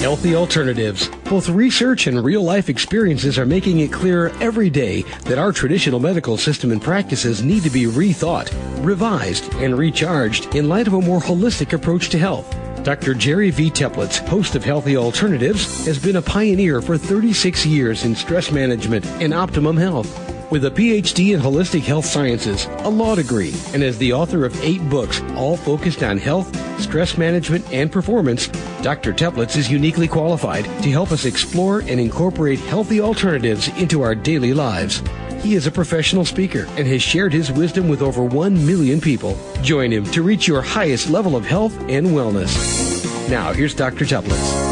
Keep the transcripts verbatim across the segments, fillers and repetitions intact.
Healthy alternatives. Both research and real-life experiences are making it clearer every day that our traditional medical system and practices need to be rethought, revised, and recharged in light of a more holistic approach to health. Doctor Jerry V. Teplitz, host of Healthy Alternatives, has been a pioneer for thirty-six years in stress management and optimum health. With a P H D in holistic health sciences, a law degree, and as the author of eight books, all focused on health, stress management, and performance, Doctor Teplitz is uniquely qualified to help us explore and incorporate healthy alternatives into our daily lives. He is a professional speaker and has shared his wisdom with over one million people. Join him to reach your highest level of health and wellness. Now, here's Doctor Teplitz.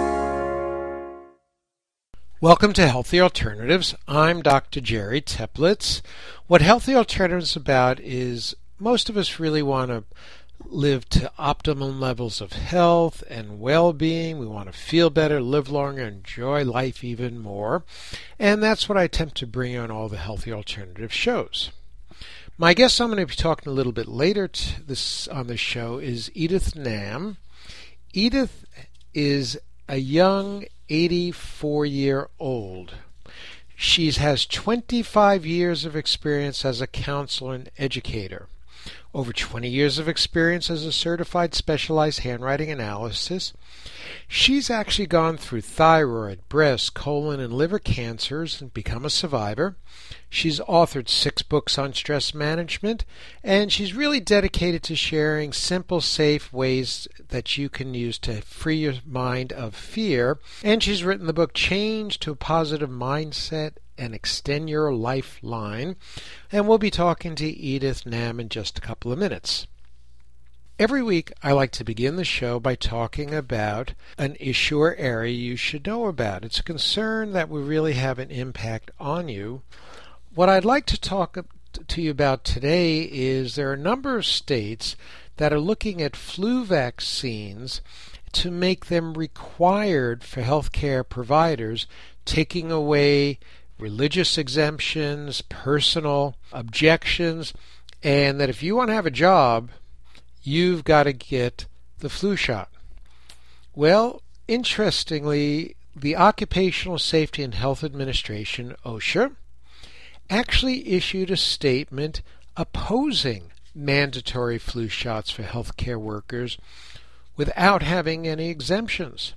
Welcome to Healthy Alternatives. I'm Doctor Jerry Teplitz. What Healthy Alternatives is about is most of us really want to live to optimum levels of health and well-being. We want to feel better, live longer, enjoy life even more. And that's what I attempt to bring on all the Healthy Alternative shows. My guest I'm going to be talking a little bit later to this on the show is Edith Nam. Edith is a young eighty-four-year-old. She has twenty-five years of experience as a counselor and educator, over twenty years of experience as a certified specialized handwriting analysis. She's actually gone through thyroid, breast, colon, and liver cancers and become a survivor. She's authored six books on stress management, and she's really dedicated to sharing simple, safe ways that you can use to free your mind of fear. And she's written the book Change to a Positive Mindset and Extend Your Lifeline. And we'll be talking to Edith Nam in just a couple of minutes. Every week, I like to begin the show by talking about an issue or area you should know about. It's a concern that will really have an impact on you. What I'd like to talk to you about today is there are a number of states that are looking at flu vaccines to make them required for healthcare providers, taking away religious exemptions, personal objections, and that if you want to have a job, you've got to get the flu shot. Well, interestingly, the Occupational Safety and Health Administration, OSHA, actually issued a statement opposing mandatory flu shots for healthcare workers without having any exemptions.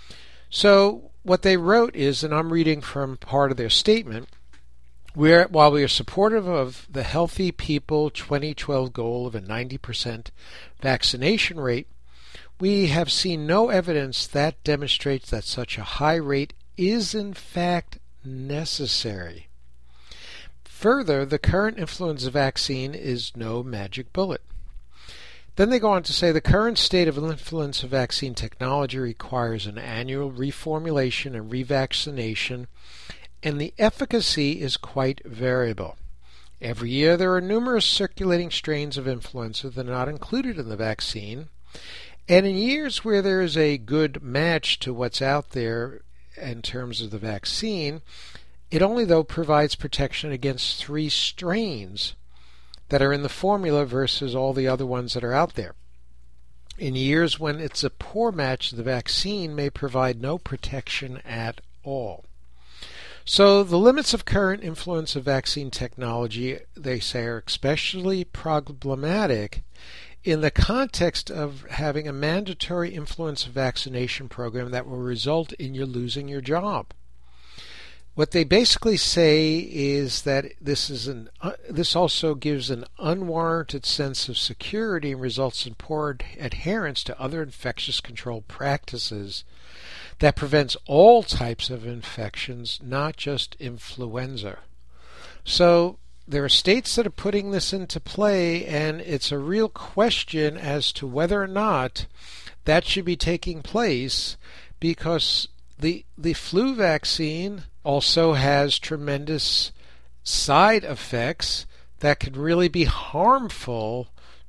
So what they wrote is, and I'm reading from part of their statement, We're, while we are supportive of the Healthy People twenty twelve goal of a ninety percent vaccination rate, we have seen no evidence that demonstrates that such a high rate is in fact necessary. Further, the current influenza vaccine is no magic bullet. Then they go on to say the current state of influenza vaccine technology requires an annual reformulation and revaccination, and the efficacy is quite variable. Every year there are numerous circulating strains of influenza that are not included in the vaccine, and in years where there is a good match to what's out there in terms of the vaccine, it only, though, provides protection against three strains that are in the formula versus all the other ones that are out there. In years when it's a poor match, the vaccine may provide no protection at all. So the limits of current influenza vaccine technology, they say, are especially problematic in the context of having a mandatory influenza vaccination program that will result in you losing your job. What they basically say is that this is an uh, this also gives an unwarranted sense of security and results in poor adherence to other infectious control practices that prevents all types of infections, not just influenza. So there are states that are putting this into play, and it's a real question as to whether or not that should be taking place, because the the flu vaccine also has tremendous side effects that could really be harmful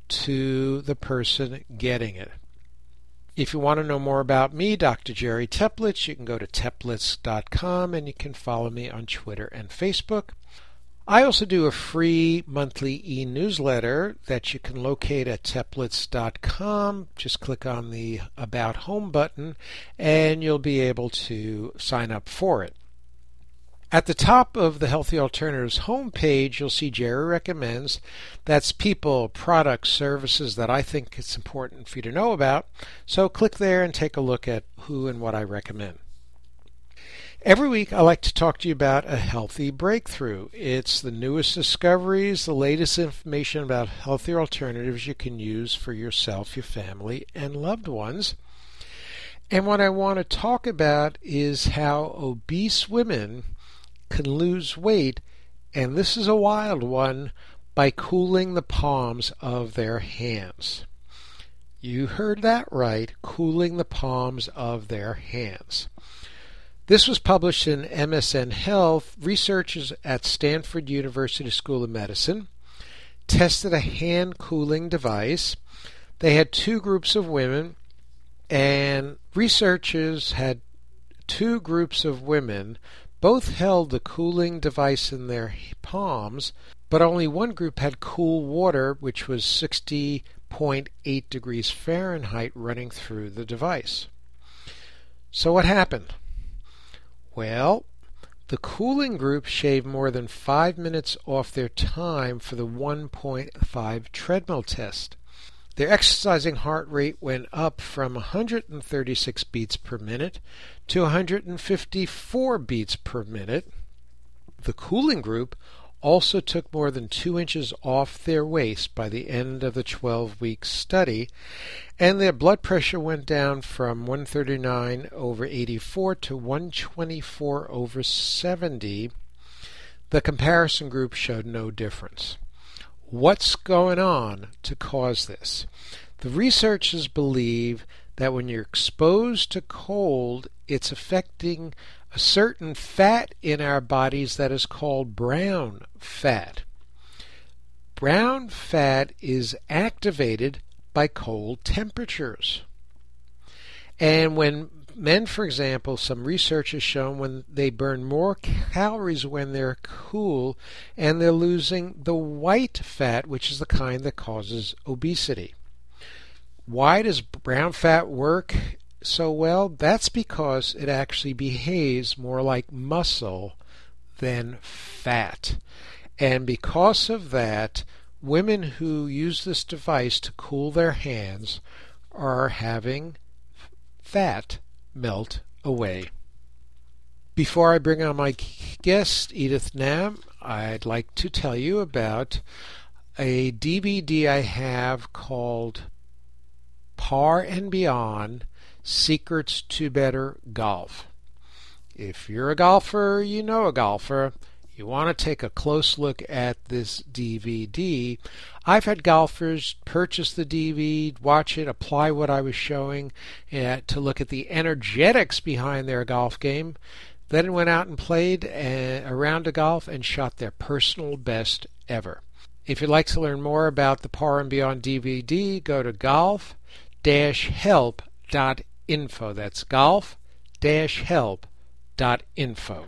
to the person getting it. If you want to know more about me, Doctor Jerry Teplitz, you can go to teplitz dot com and you can follow me on Twitter and Facebook. I also do a free monthly e-newsletter that you can locate at Teplitz dot com. Just click on the About Home button and you'll be able to sign up for it. At the top of the Healthy Alternatives homepage, you'll see Jerry Recommends. That's people, products, services that I think it's important for you to know about. So click there and take a look at who and what I recommend. Every week I like to talk to you about a healthy breakthrough. It's the newest discoveries, the latest information about healthier alternatives you can use for yourself, your family, and loved ones. And what I want to talk about is how obese women can lose weight, and this is a wild one, by cooling the palms of their hands. You heard that right, cooling the palms of their hands. This was published in M S N Health. Researchers at Stanford University School of Medicine tested a hand cooling device. They had two groups of women, and researchers had two groups of women. Both held the cooling device in their palms, but only one group had cool water, which was sixty point eight degrees Fahrenheit, running through the device. So what happened? Well, the cooling group shaved more than five minutes off their time for the one point five treadmill test. Their exercising heart rate went up from one hundred thirty-six beats per minute to one hundred fifty-four beats per minute. The cooling group also took more than two inches off their waist by the end of the twelve-week study, and their blood pressure went down from one thirty-nine over eighty-four to one twenty-four over seventy. The comparison group showed no difference. What's going on to cause this? The researchers believe that when you're exposed to cold, it's affecting a certain fat in our bodies that is called brown fat. Brown fat is activated by cold temperatures. And when men, for example, some research has shown when they burn more calories when they're cool, and they're losing the white fat, which is the kind that causes obesity. Why does brown fat work so well? That's because it actually behaves more like muscle than fat. And because of that, women who use this device to cool their hands are having fat melt away. Before I bring on my guest, Edith Nam, I'd like to tell you about a D V D I have called Par and Beyond, Secrets to Better Golf. If you're a golfer, you know a golfer, you want to take a close look at this D V D. I've had golfers purchase the D V D, watch it, apply what I was showing uh, to look at the energetics behind their golf game, then went out and played a, a round of golf and shot their personal best ever. If you'd like to learn more about the Par and Beyond D V D, go to golf dash help dot info. That's golf dash help dot info.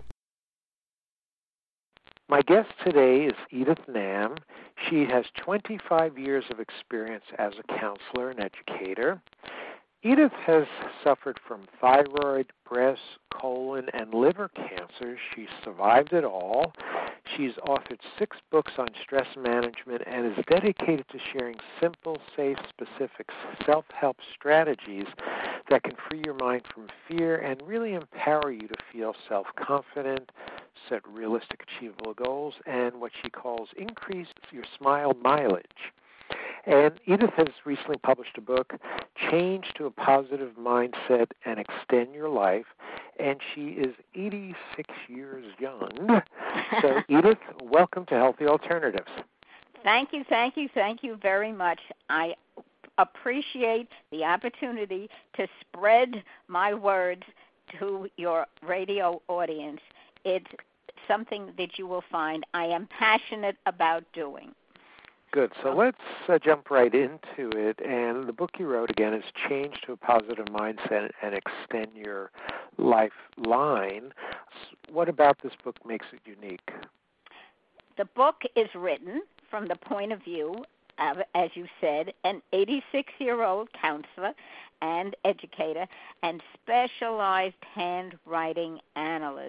My guest today is Edith Nam. She has twenty-five years of experience as a counselor and educator. Edith has suffered from thyroid, breast, colon, and liver cancer. She's survived it all. She's authored six books on stress management and is dedicated to sharing simple, safe, specific self-help strategies that can free your mind from fear and really empower you to feel self-confident, set realistic, achievable goals, and what she calls increase your smile mileage. And Edith has recently published a book, Change to a Positive Mindset and Extend Your Life, and she is eighty-six years young. So, Edith, welcome to Healthy Alternatives. Thank you, thank you, thank you very much. I appreciate the opportunity to spread my words to your radio audience. It's something that you will find I am passionate about doing. Good. So let's uh, jump right into it. And the book you wrote, again, is Change to a Positive Mindset and Extend Your Lifeline. What about this book makes it unique? The book is written from the point of view of, as you said, an eighty-six-year-old counselor and educator and specialized handwriting analyst.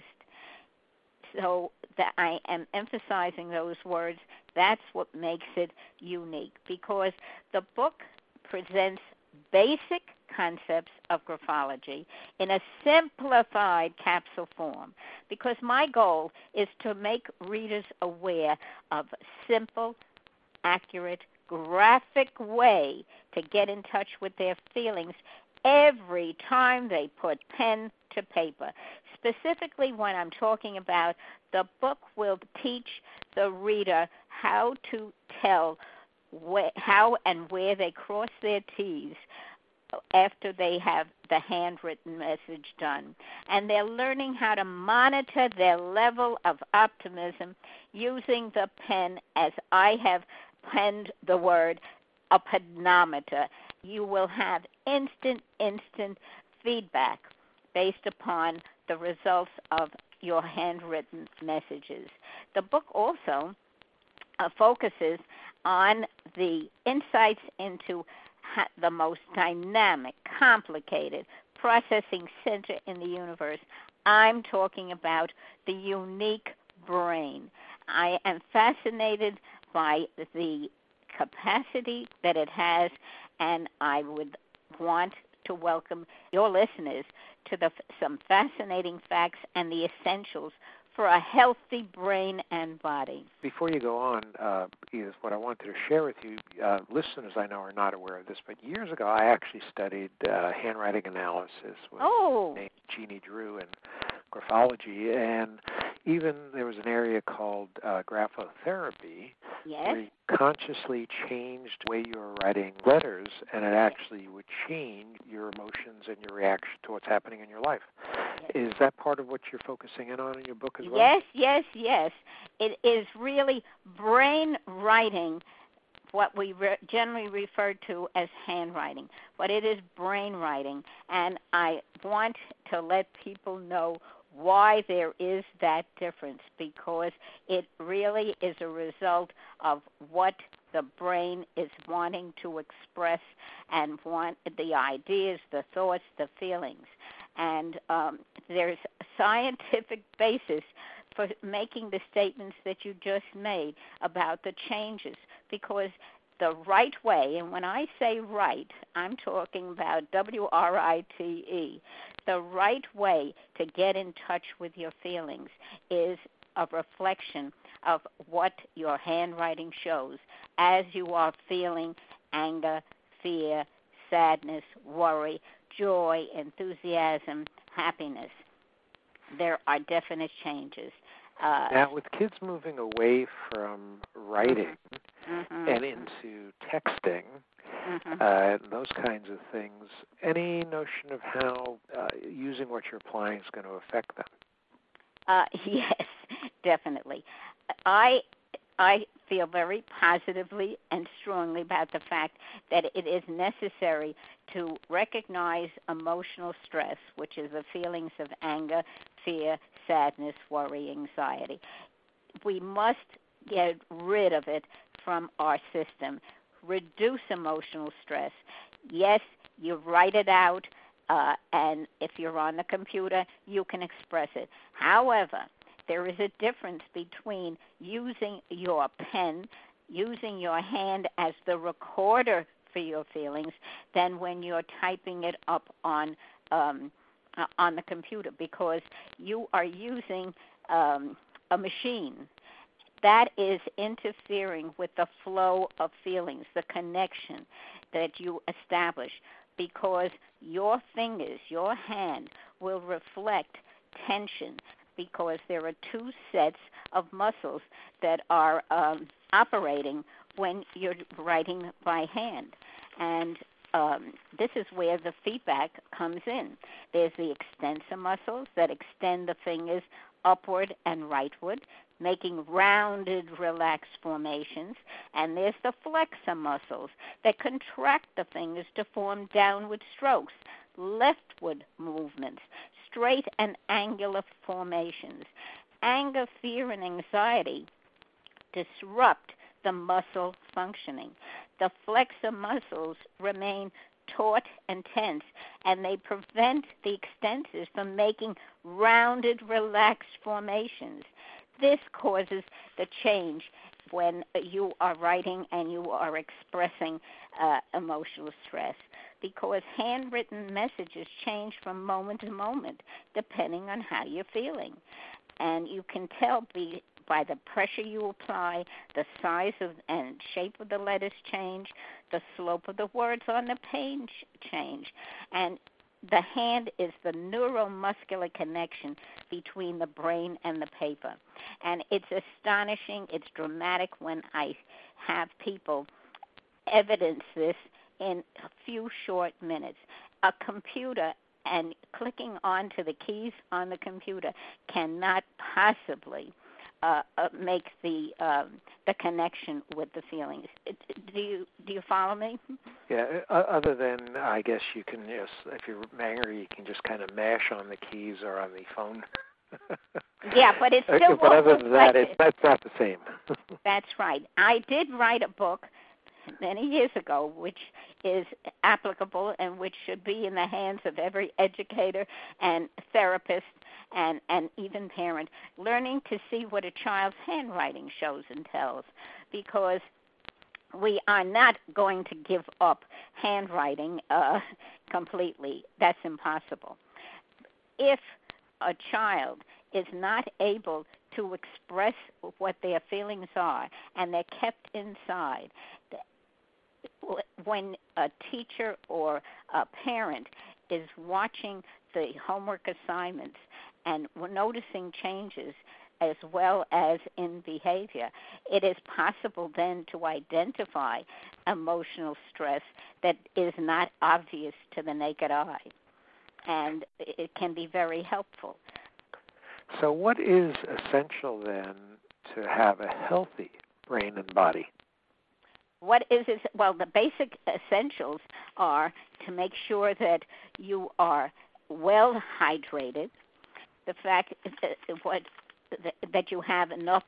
So that I am emphasizing those words. That's what makes it unique, because the book presents basic concepts of graphology in a simplified capsule form, because my goal is to make readers aware of simple, accurate, graphic way to get in touch with their feelings every time they put pen to paper. Specifically, when I'm talking about, the book will teach the reader how to tell wh- how and where they cross their T's after they have the handwritten message done. And they're learning how to monitor their level of optimism using the pen, as I have penned the word, a pedometer. You will have instant, instant feedback based upon the results of your handwritten messages. The book also uh, focuses on the insights into ha- the most dynamic, complicated processing center in the universe. I'm talking about the unique brain. I am fascinated by the capacity that it has, and I would want to welcome your listeners to the, some fascinating facts and the essentials for a healthy brain and body. Before you go on, uh, Edith, what I wanted to share with you, uh, listeners I know are not aware of this, but years ago I actually studied uh, handwriting analysis with oh. Jeannie Drew and graphology, and even there was an area called uh, graphotherapy, yes. where you consciously changed the way you were writing letters, and it actually would change your emotions and your reaction to what's happening in your life. Yes. Is that part of what you're focusing in on in your book as well? Yes, yes, yes. It is really brain writing, what we re- generally refer to as handwriting, but it is brain writing, and I want to let people know why there is that difference, because it really is a result of what the brain is wanting to express and want the ideas, the thoughts, the feelings. And um, there's a scientific basis for making the statements that you just made about the changes, because the right way, and when I say right, I'm talking about W R I T E, the right way to get in touch with your feelings is a reflection of what your handwriting shows as you are feeling anger, fear, sadness, worry, joy, enthusiasm, happiness. There are definite changes. Uh, now, with kids moving away from writing mm-hmm. and into texting, mm-hmm. uh, and those kinds of things, any notion of how uh, using what you're applying is going to affect them? Uh, yes, definitely. I I feel very positively and strongly about the fact that it is necessary to recognize emotional stress, which is the feelings of anger, fear, sadness, worry, anxiety. We must get rid of it from our system. Reduce emotional stress. Yes, you write it out, uh, and if you're on the computer, you can express it. However, there is a difference between using your pen, using your hand as the recorder for your feelings, than when you're typing it up on um, uh, on the computer, because you are using um, a machine. That is interfering with the flow of feelings, the connection that you establish, because your fingers, your hand, will reflect tension, because there are two sets of muscles that are um, operating when you're writing by hand. And um, this is where the feedback comes in. There's the extensor muscles that extend the fingers upward and rightward, making rounded, relaxed formations. And there's the flexor muscles that contract the fingers to form downward strokes, leftward movements, straight and angular formations. Anger, fear, and anxiety disrupt the muscle functioning. The flexor muscles remain taut and tense, and they prevent the extensors from making rounded, relaxed formations. This causes the change when you are writing and you are expressing uh, emotional stress, because handwritten messages change from moment to moment depending on how you're feeling. And you can tell be, by the pressure you apply, the size of and shape of the letters change, the slope of the words on the page change. And the hand is the neuromuscular connection between the brain and the paper. And it's astonishing, it's dramatic when I have people evidence this in a few short minutes. A computer and clicking onto the keys on the computer cannot possibly uh, uh, make the um, the connection with the feelings. It, do you do you follow me? Yeah. Uh, other than, I guess you can, yes, if you're angry, you can just kind of mash on the keys or on the phone. Yeah, but it's still. Okay, but other than that, it's, that's not the same. That's right. I did write a book many years ago, which is applicable and which should be in the hands of every educator and therapist and, and even parent, learning to see what a child's handwriting shows and tells, because we are not going to give up handwriting uh, completely. That's impossible. If a child is not able to express what their feelings are and they're kept inside, when a teacher or a parent is watching the homework assignments and we're noticing changes as well as in behavior, it is possible then to identify emotional stress that is not obvious to the naked eye, and it can be very helpful. So what is essential then to have a healthy brain and body? What is it? Well, the basic essentials are to make sure that you are well hydrated, the fact that, what, that you have enough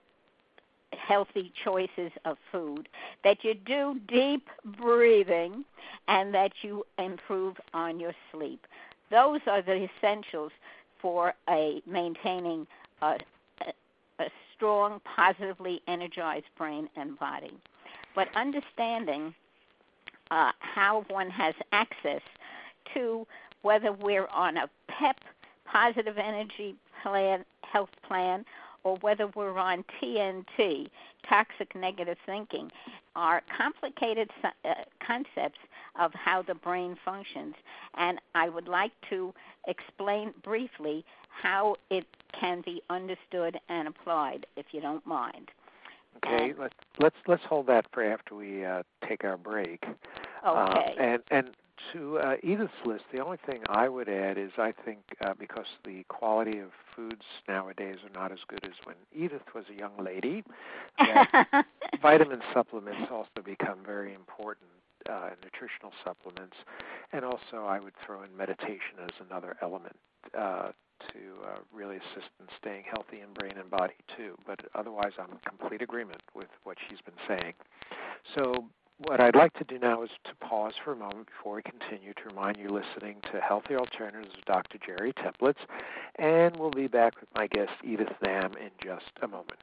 healthy choices of food, that you do deep breathing, and that you improve on your sleep. Those are the essentials for a maintaining a, a, a strong, positively energized brain and body. But understanding uh, how one has access to whether we're on a PEP, positive energy plan, health plan, or whether we're on T N T, toxic negative thinking, are complicated uh, concepts of how the brain functions. And I would like to explain briefly how it can be understood and applied, if you don't mind. Okay, let's let's let's hold that for after we uh, take our break. Okay. Uh, and and to uh, Edith's list, the only thing I would add is I think uh, because the quality of foods nowadays are not as good as when Edith was a young lady, that vitamin supplements also become very important, uh, nutritional supplements, and also I would throw in meditation as another element uh, to uh, really assist in staying healthy in brain and body too. But otherwise, I'm in complete agreement with what she's been saying. So what I'd like to do now is to pause for a moment before we continue to remind you listening to Healthy Alternatives with Doctor Jerry Templitz, and we'll be back with my guest Edith Nam in just a moment.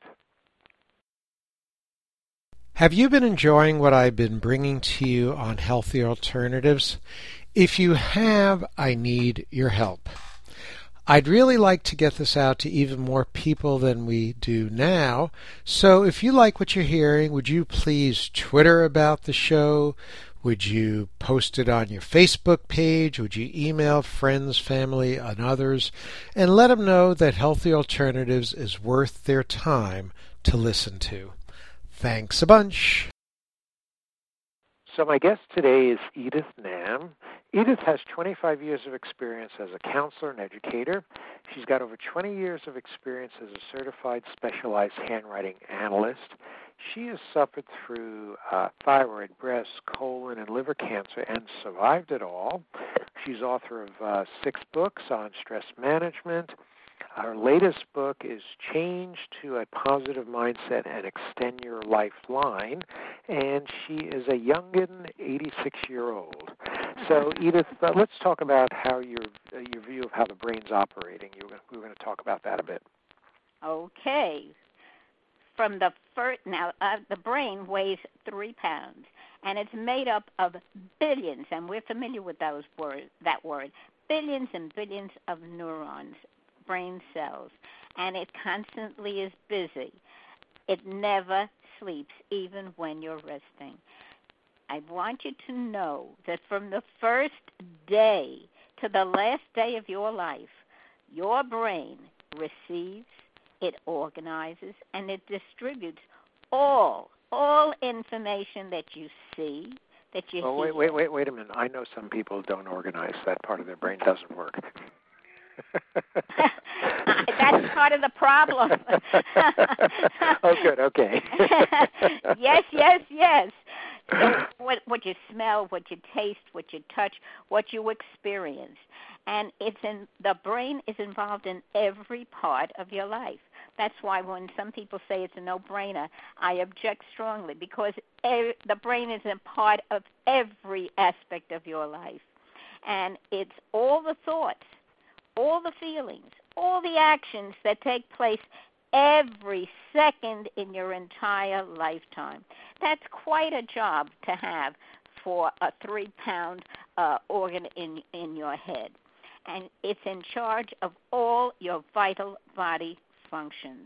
Have you been enjoying what I've been bringing to you on Healthy Alternatives? If you have, I need your help. I'd really like to get this out to even more people than we do now. So if you like what you're hearing, would you please Twitter about the show? Would you post it on your Facebook page? Would you email friends, family, and others? And let them know that Healthy Alternatives is worth their time to listen to. Thanks a bunch. So my guest today is Edith Nam. Edith has twenty-five years of experience as a counselor and educator. She's got over twenty years of experience as a certified specialized handwriting analyst. She has suffered through uh, thyroid, breast, colon, and liver cancer and survived it all. She's author of uh, six books on stress management, Our latest book is Change to a Positive Mindset and Extend Your Lifeline, and she is a youngin', eighty-six-year-old. So, Edith, uh, let's talk about how your uh, your view of how the brain's operating. You were, we were going to talk about that a bit. Okay. From the first, now uh, the brain weighs three pounds, and it's made up of billions, and we're familiar with those words, that word, billions and billions of neurons, brain cells, and it constantly is busy. It never sleeps, even when you're resting. I want you to know that from the first day to the last day of your life, your brain receives, it organizes, and it distributes all, all information that you see, that you oh, hear. wait, wait, wait, wait a minute. I know some people don't organize. That part of their brain doesn't work. That's part of the problem. Oh, good. Okay. Yes, yes, yes. So what, what you smell, what you taste, what you touch, what you experience, and it's in the brain is involved in every part of your life. That's why when some people say it's a no-brainer, I object strongly, because e- the brain is a part of every aspect of your life, and it's all the thoughts, all the feelings, all the actions that take place every second in your entire lifetime. That's quite a job to have for a three-pound uh, organ in, in your head. And it's in charge of all your vital body functions.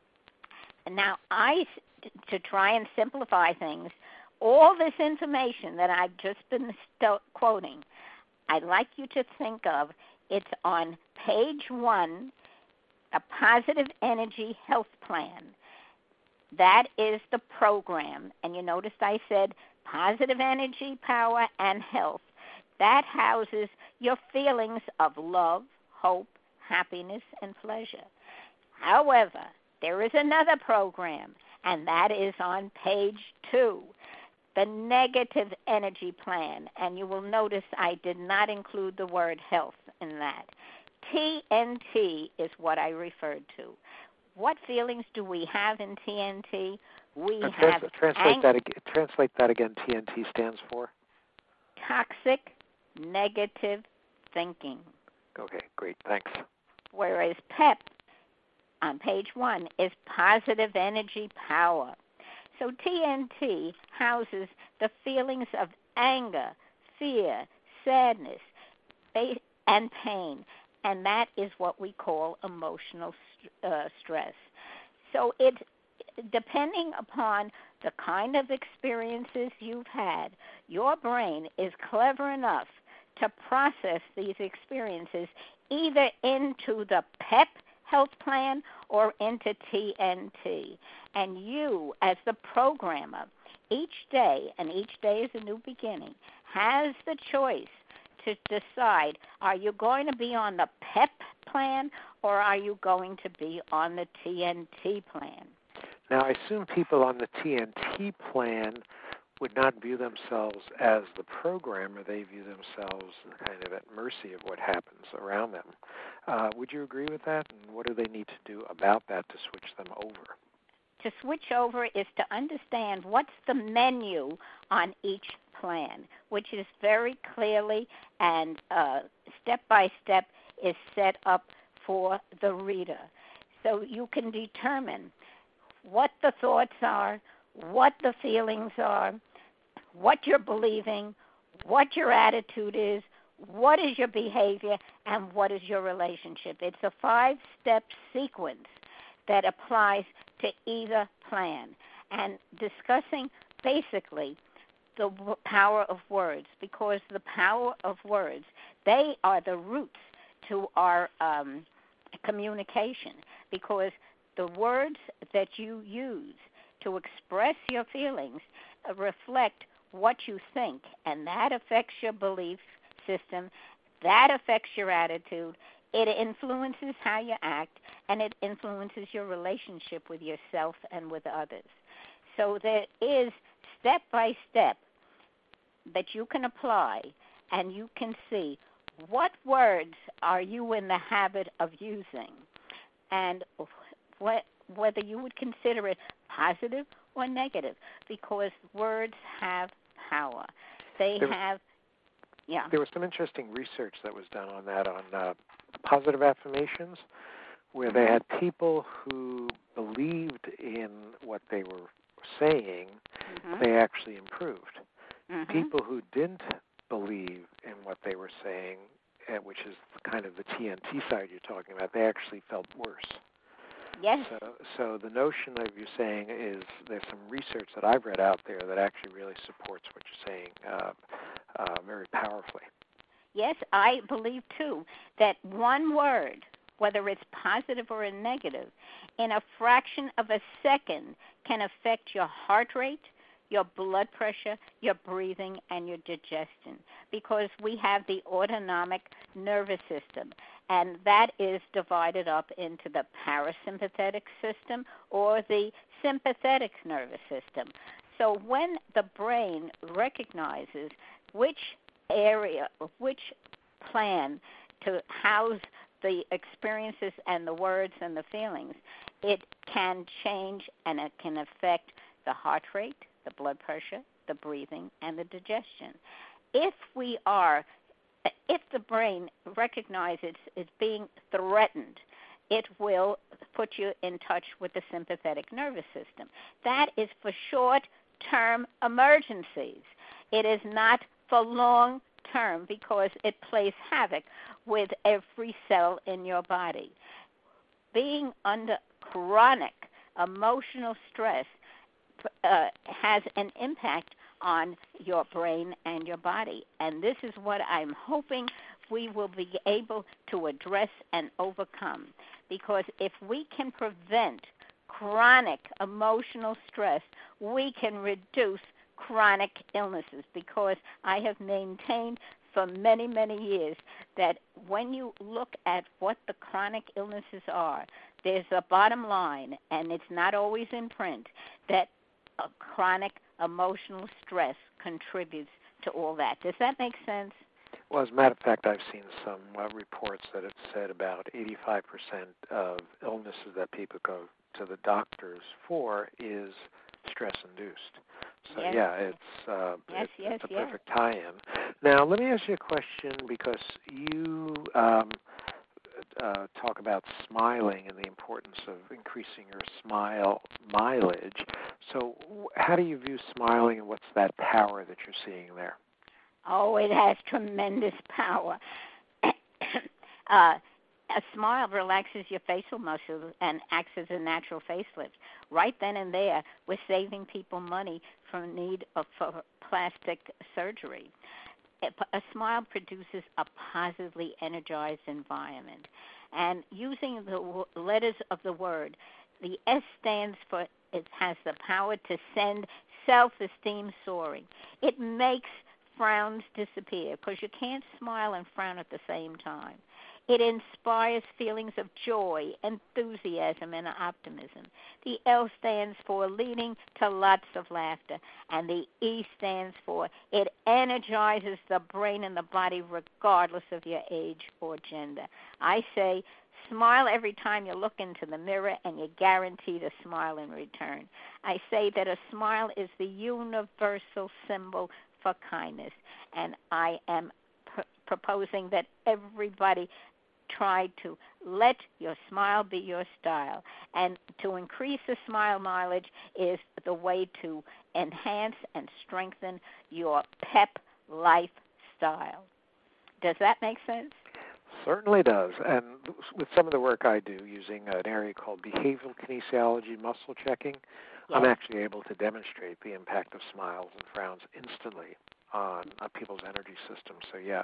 And now, I, to try and simplify things, all this information that I've just been st- quoting, I'd like you to think of, it's on page one, a Positive Energy Health Plan. That is the program. And you noticed I said positive energy, power, and health. That houses your feelings of love, hope, happiness, and pleasure. However, there is another program, and that is on page two, the Negative Energy Plan. And you will notice I did not include the word health in that. T N T is what I referred to. What feelings do we have in T N T? We uh, have trans- translate ang- that again. Translate that again. T N T stands for toxic, negative thinking. Okay, great. Thanks. Whereas PEP on page one is positive energy power. So T N T houses the feelings of anger, fear, sadness, and pain. And that is what we call emotional uh, stress. So it's depending upon the kind of experiences you've had, your brain is clever enough to process these experiences either into the PEP health plan or into T N T. And you, as the programmer, each day, and each day is a new beginning, has the choice to decide, are you going to be on the PEP plan or are you going to be on the T N T plan? Now, I assume people on the T N T plan would not view themselves as the programmer. They view themselves kind of at mercy of what happens around them. Uh, would you agree with that? And what do they need to do about that to switch them over? To switch over is to understand what's the menu on each plan, which is very clearly and uh, step by step is set up for the reader. So you can determine what the thoughts are, what the feelings are, what you're believing, what your attitude is, what is your behavior, and what is your relationship. It's a five-step sequence that applies to either plan, and discussing basically the power of words, because the power of words, they are the roots to our um, communication, because the words that you use to express your feelings reflect what you think, and that affects your belief system, that affects your attitude, it influences how you act, and it influences your relationship with yourself and with others. So there is step by step that you can apply, and you can see what words are you in the habit of using. and what, whether you would consider it positive or negative, because words have power. They there have, yeah. There was some interesting research that was done on that, on uh, positive affirmations, where they had people who believed in what they were saying, Mm-hmm. they actually improved. Mm-hmm. People who didn't believe in what they were saying, uh, which is kind of the T N T side you're talking about, they actually felt worse. Yes. So, so the notion of you saying is, there's some research that I've read out there that actually really supports what you're saying uh, uh, very powerfully. Yes, I believe, too, that one word, whether it's positive or a negative, in a fraction of a second can affect your heart rate, your blood pressure, your breathing, and your digestion, because we have the autonomic nervous system, and that is divided up into the parasympathetic system or the sympathetic nervous system. So when the brain recognizes which area, which plan to house the experiences and the words and the feelings, it can change and it can affect the heart rate, the blood pressure, the breathing, and the digestion. If we are, if the brain recognizes it's being threatened, it will put you in touch with the sympathetic nervous system. That is for short-term emergencies. It is not for long-term, because it plays havoc with every cell in your body. Being under chronic emotional stress uh, has an impact on your brain and your body. And this is what I'm hoping we will be able to address and overcome. Because if we can prevent chronic emotional stress, we can reduce chronic illnesses. Because I have maintained for many, many years that when you look at what the chronic illnesses are, there's a bottom line, and it's not always in print, that a chronic emotional stress contributes to all that. Does that make sense? Well, as a matter of fact, I've seen some uh, reports that have said about eighty-five percent of illnesses that people go to the doctors for is stress-induced. So, yes. yeah, it's, uh, yes, it, yes, it's a yes. perfect tie-in. Now, let me ask you a question, because you um, uh, talk about smiling and the importance of increasing your smile mileage. So how do you view smiling, and what's that power that you're seeing there? Oh, it has tremendous power. uh, a smile relaxes your facial muscles and acts as a natural facelift. Right then and there, we're saving people money from need of for plastic surgery. A smile produces a positively energized environment. And using the letters of the word, the S stands for, it has the power to send self-esteem soaring. It makes frowns disappear, because you can't smile and frown at the same time. It inspires feelings of joy, enthusiasm, and optimism. The L stands for leading to lots of laughter, and the E stands for it energizes the brain and the body regardless of your age or gender. I say smile every time you look into the mirror, and you're guaranteed a smile in return. I say that a smile is the universal symbol for kindness, and I am pr- proposing that everybody try to let your smile be your style. And to increase the smile mileage is the way to enhance and strengthen your pep lifestyle. Does that make sense? Certainly does. And with some of the work I do using an area called behavioral kinesiology, muscle checking, Yes. I'm actually able to demonstrate the impact of smiles and frowns instantly on, on people's energy system. So, yeah,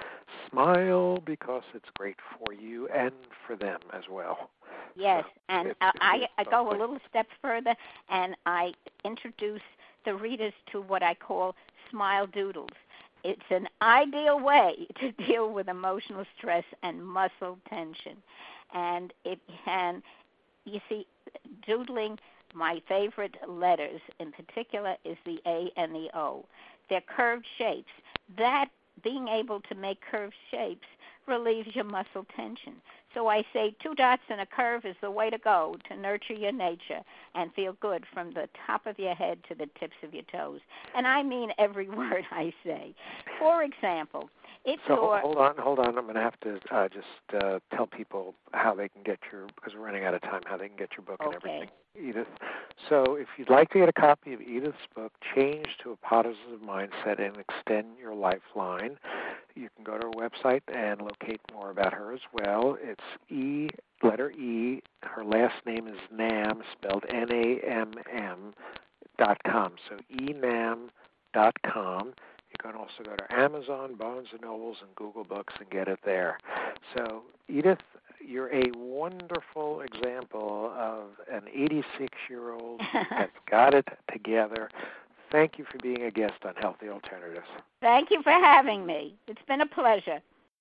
smile because it's great for you and for them as well. Yes, so and it, uh, it I, I go something. a little step further, and I introduce the readers to what I call smile doodles. It's an ideal way to deal with emotional stress and muscle tension. And it can, you see, doodling, my favorite letters in particular is the A and the O. They're curved shapes. That being able to make curved shapes relieves your muscle tension. So I say two dots in a curve is the way to go to nurture your nature and feel good from the top of your head to the tips of your toes. And I mean every word I say. For example, if so you're... hold on, hold on. I'm going to have to uh, just uh, tell people how they can get your, because we're running out of time, how they can get your book and Okay. everything, Edith. So if you'd like to get a copy of Edith's book, Change to a Positive Mindset and Extend Your Lifeline, you can go to her website and locate more about her as well. It's E, letter E. Her last name is Namm, spelled N A M M, dot com. So E Namm dot com. You can also go to Amazon, Barnes and Nobles, and Google Books and get it there. So, Edith, you're a wonderful example of an eighty-six-year-old that's got it together. Thank you for being a guest on Healthy Alternatives. Thank you for having me. It's been a pleasure.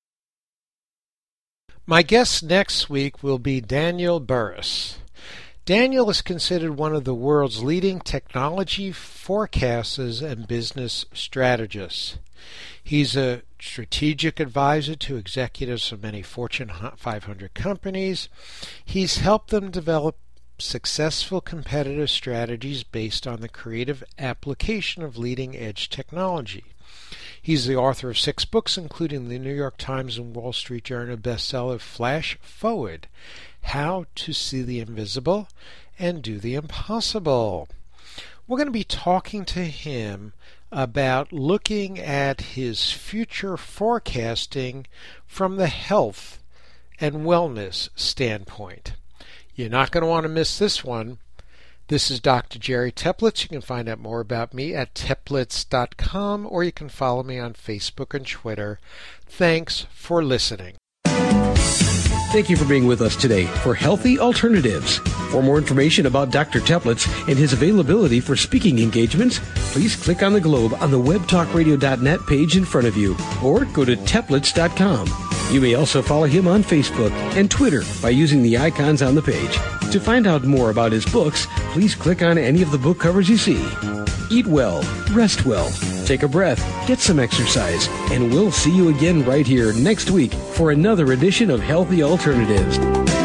My guest next week will be Daniel Burrus. Daniel is considered one of the world's leading technology forecasters and business strategists. He's a strategic advisor to executives of many Fortune five hundred companies. He's helped them develop successful competitive strategies based on the creative application of leading-edge technology. He's the author of six books, including the New York Times and Wall Street Journal bestseller Flash Forward, How to See the Invisible and Do the Impossible. We're going to be talking to him about looking at his future forecasting from the health and wellness standpoint. You're not going to want to miss this one. This is Doctor Jerry Teplitz. You can find out more about me at teplitz dot com, or you can follow me on Facebook and Twitter. Thanks for listening. Thank you for being with us today for Healthy Alternatives. For more information about Doctor Teplitz and his availability for speaking engagements, please click on the globe on the web talk radio dot net page in front of you, or go to teplitz dot com. You may also follow him on Facebook and Twitter by using the icons on the page. To find out more about his books, please click on any of the book covers you see. Eat well, rest well, take a breath, get some exercise, and we'll see you again right here next week for another edition of Healthy Alternatives.